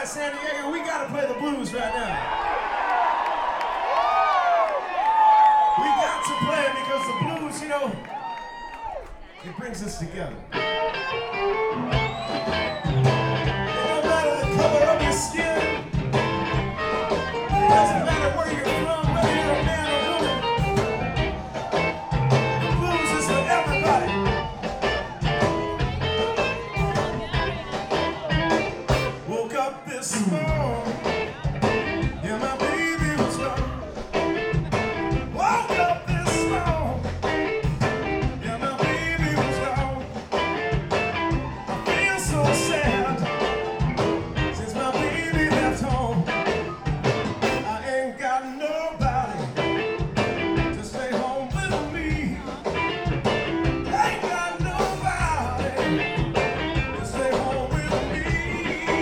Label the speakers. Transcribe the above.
Speaker 1: right, San Diego, we gotta play the blues right now. We got to play it because the blues, you know, it brings us together. No matter the color of your skin, it doesn't matter where you're from, whether you're a man or woman. The blues is for everybody. Woke up this morning.